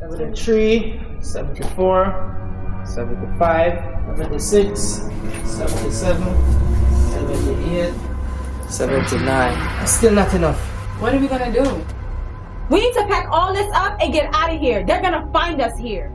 73, 74, 75, 76, 77, 78, 79. Still not enough. What are we gonna do? We need to pack all this up and get out of here. They're gonna find us here.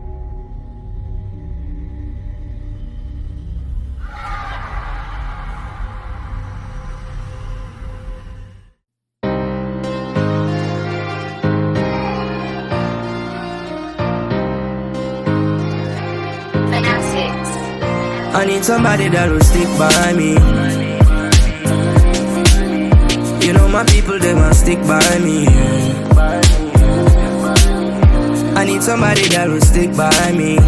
I need somebody that will stick by me. You know my people, they must stick by me. I need somebody that will stick by me.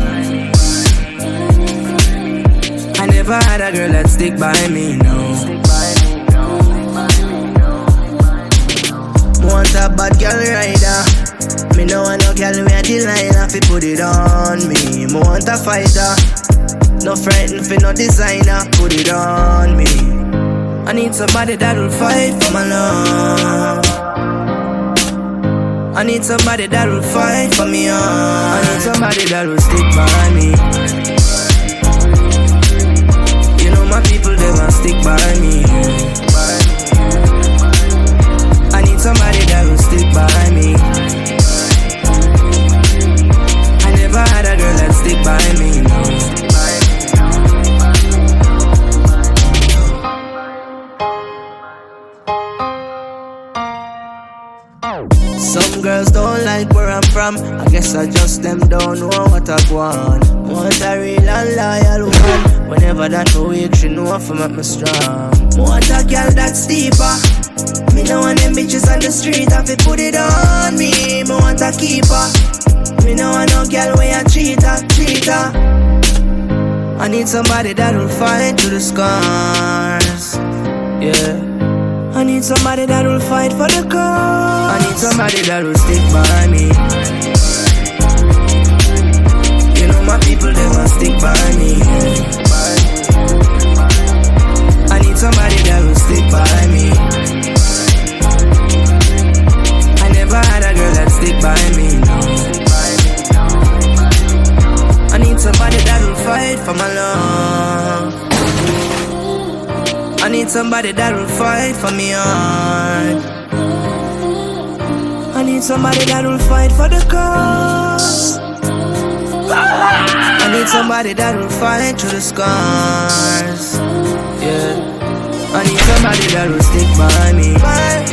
I never had a girl that stick by me, no. Want a bad girl rider. Me no want no girl with a designer fi put it on me. Me want a fighter. No frightened for no designer, put it on me. I need somebody that will fight for my love. I need somebody that will fight for me. I need somebody that will stick by me. You know my people, they must stick by me. I need somebody that will stick by me. I never had a girl that stick by me, no. Some girls don't like where I'm from. I guess I just them don't know what I want. Want a real and loyal woman. Whenever that go weak, she know if I make me strong. Want a girl that's deeper. Me know want them bitches on the street. Have to put it on me. Me want a keeper. Me know want no girl where a cheater. I need somebody that will fight through the scars. Yeah. I need somebody that will fight for the cause. I need somebody that will stick by me. You know my people, they must stick by me. I need somebody that will stick by me. I never had a girl that stick by me, no. I need somebody that will fight for my love. I need somebody that will fight for me heart. I need somebody that will fight for the cause. I need somebody that will fight through the scars. Yeah. I need somebody that will stick by me.